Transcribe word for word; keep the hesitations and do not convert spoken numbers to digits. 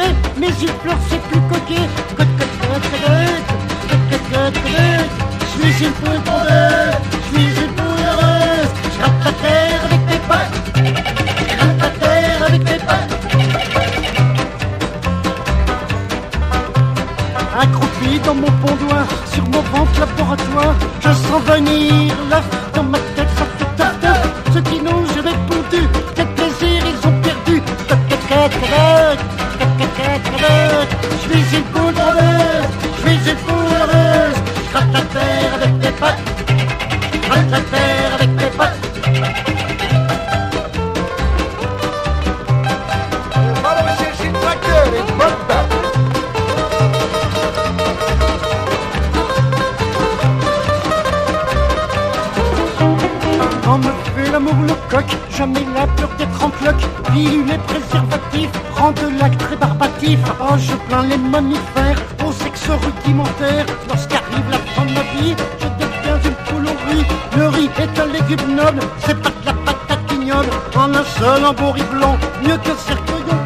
coquet, mes yeux pleurent, c'est plus coquet. Cote, cote, cote, cote, cote, cote, cote. Je suis une poule tondeuse, je suis une poule heureuse. Je gratte la terre avec mes pattes, je gratte la terre avec mes pattes. Accroupi dans mon pondoir, sur mon ventre laboratoire, je sens venir l'œuf dans ma tête, ça fait top top. Ceux qui n'ont jamais pondu, quel plaisir ils ont perdu. Toc toc toc toc toc toc toc toc. Je suis une poule heureuse, je suis une poule heureuse. Je gratte la terre avec mes pattes, je gratte la terre avec mes pattes. On me fait l'amour le coq, jamais la peur d'être en cloque. Pilule et préservatif, prends de l'acte rébarbatif. Oh, je plains les mammifères au sexe rudimentaire. Lorsqu'arrive la fin de ma vie, je deviens une poule au riz. Le riz est un légume noble, c'est pas de la patate ignoble. En un seul, un beau riz blanc, mieux qu'un cercueil en